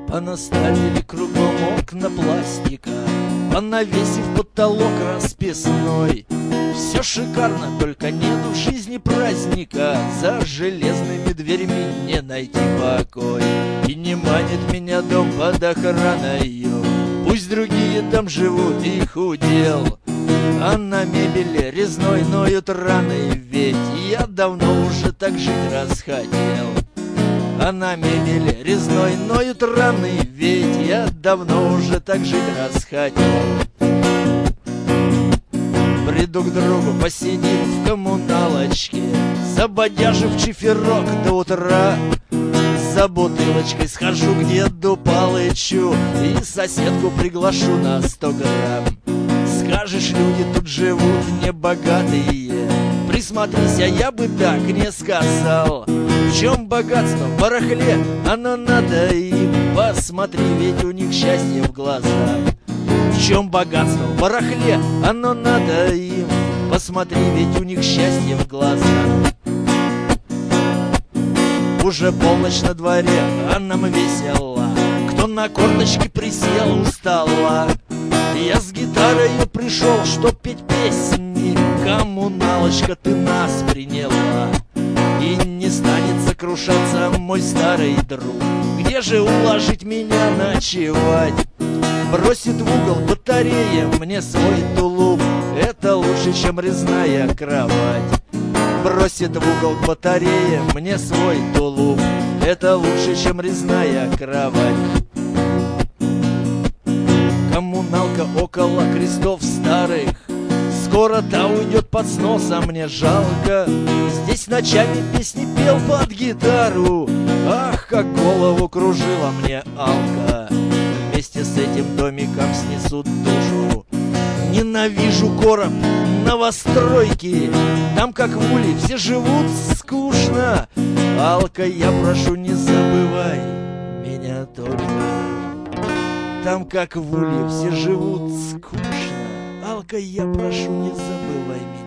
Понаставили кругом окна пластика, понавесив потолок расписной. Все шикарно, только нету в жизни праздника. За железными дверями не найти покой. И не манит меня дом под охраною. Пусть другие там живут, их удел. А на мебели резной ноют раны, ведь я давно уже так жить расхотел. А на мебели резной ноют раны, ведь я давно уже так жить расхотел. Приду к другу посидим в коммуналочке, забодяжив чиферок до утра. За бутылочкой схожу к деду Палычу и соседку приглашу на 100 грамм. Скажешь, люди тут живут небогатые, присмотрись, а я бы так не сказал. В чем богатство? В барахле, оно надо им. Посмотри, ведь у них счастье в глазах. В чем богатство? В барахле, оно надо им. Посмотри, ведь у них счастье в глазах. Уже полночь на дворе, а нам весело. Кто на корточки присел у стола. Я с гитарою пришел, чтоб петь песни. Коммуналочка, ты нас приняла. И не станет сокрушаться мой старый друг. Где же уложить меня ночевать? Бросит в угол батарея мне свой тулуп. Это лучше, чем резная кровать. Бросит в угол батарея мне свой тулуп. Это лучше, чем резная кровать. Коммуналка около крестов старых, скоро та уйдет под снос, а мне жалко. Здесь ночами песни пел под гитару. Ах, как голову кружила мне алка. Вместе с этим домиком снесут душу. Ненавижу короб новостройки. Там, как в улей, все живут скучно. Алка, я прошу, не забывай меня только. Там, как в улье, все живут скучно. Алка, я прошу, не забывай меня.